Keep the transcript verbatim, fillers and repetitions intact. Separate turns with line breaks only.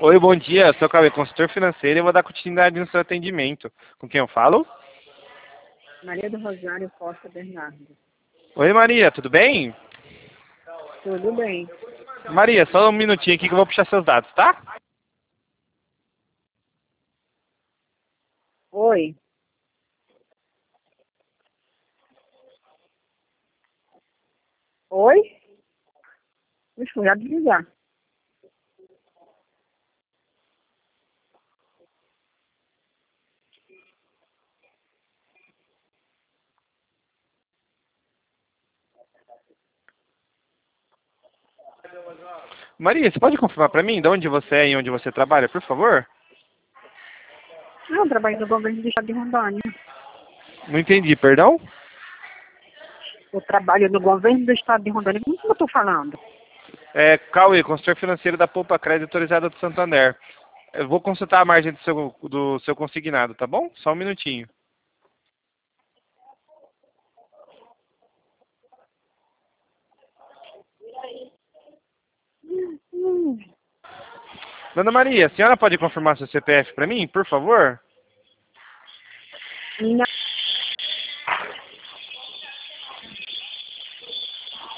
Oi, bom dia. Sou o Cauê, consultor financeiro e vou dar continuidade no seu atendimento. Com quem eu falo?
Maria do Rosário Costa Bernardo.
Oi, Maria, tudo bem?
Tudo bem.
Maria, só um minutinho aqui que eu vou puxar seus dados, tá?
Oi. Oi? Deixa eu já desligar.
Maria, você pode confirmar pra mim de onde você é e onde você trabalha, por favor?
Eu trabalho no governo do estado de Rondônia.
Não entendi, perdão?
Eu trabalho no governo do estado de Rondônia. Como que eu estou falando?
É Cauê, consultor financeiro da Poupa Crédito Autorizada do Santander. Eu vou consultar a margem do seu, do seu consignado, tá bom? Só um minutinho.
Hum,
Dona Maria, a senhora pode confirmar seu C P F pra mim, por favor?
não.